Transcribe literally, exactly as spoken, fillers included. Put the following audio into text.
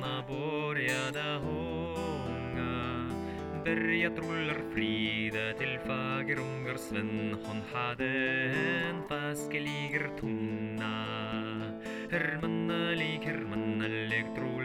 manna borgade hånga. Berget ruller frida til fagerunger. Sven hon hade en faskeliger tunna. Hermanna lik hermanna lik tro